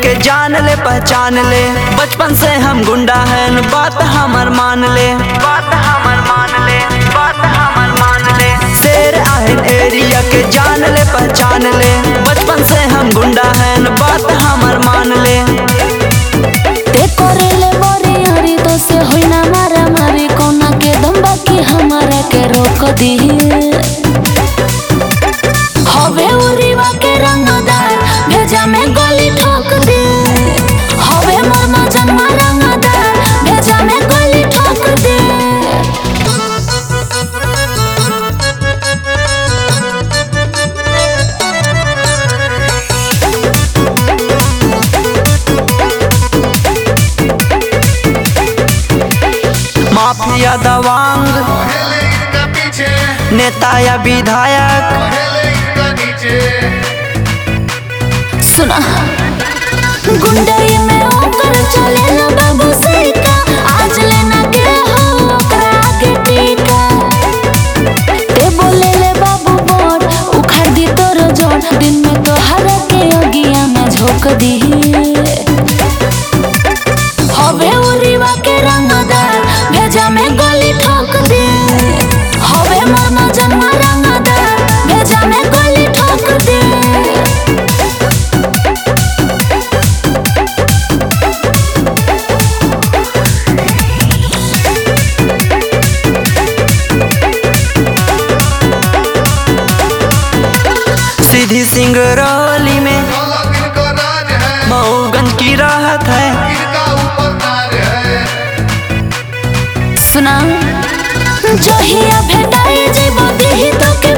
के जान ले पहचान ले, बचपन से हम गुंडा हैं, बात हमर मान ले, बात हमर मान ले, बात हमर मान ले। शेर आहन एरिया के जान ले पहचान ले, बचपन से हम गुंडा हैं, बात हमर मान ले। ते करेले मोरी हरी तो से होई ना मारा मारी, कोना के दम बाकी हमारा के रोक दी। हवे उरीवा के रंगदार भेजा में गोली ठोक दे, हवे मामा जन्मा रंगदार भेजा में गोली ठोक दे। माफिया दवांग नेता या विधायक, सुना गुंडई में ओकर चले ना बाबू सैका, आज लेना के हो ओकरा आगे टीका। ते बोले ले बाबू बोल उखाड़ दी तोर जोड़, दिन में तो हरा के अगिया में झोंक दी। हवे उरीवा के रंगदार भेजा में गोली ठोक दे, हवे मामा जन्मा रंगदार भेजा में गोली ठोक दे। सीधी सिंगरौली में मऊगंज की राहत है। सुना जहिया भेटाई जेबो देही तो के